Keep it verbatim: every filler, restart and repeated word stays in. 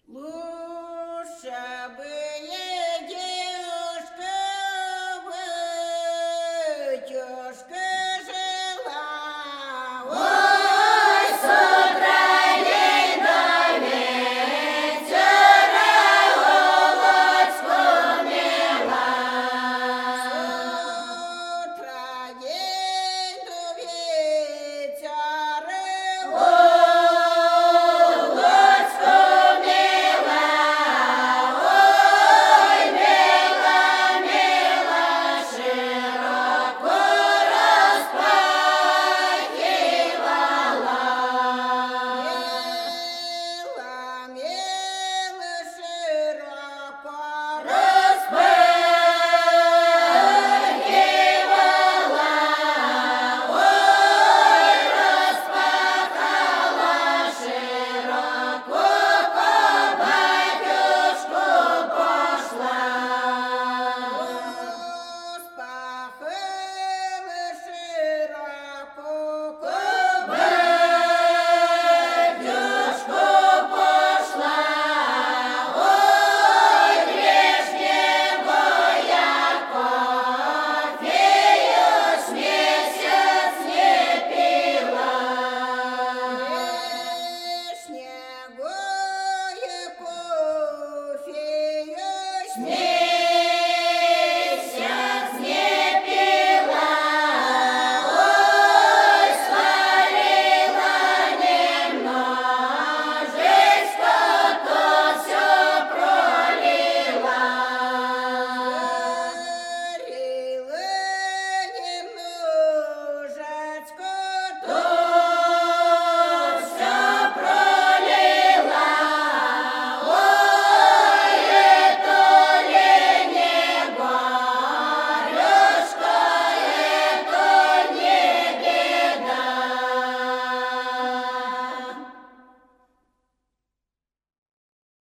Лучше бы ей девушка, батюшка жила. Ой, с утра ей до вечера Володьку мила. С утра ей до вечера Володьку мила. Ой, мила, мила, широко распахивала. мила, мила, широко Распахивала. Ой, распахала широко, ко батюшку пошла. распахала широко, Батюшку пошла. Ой, грешнего яко фею с месяц не пила. снегое кофе, С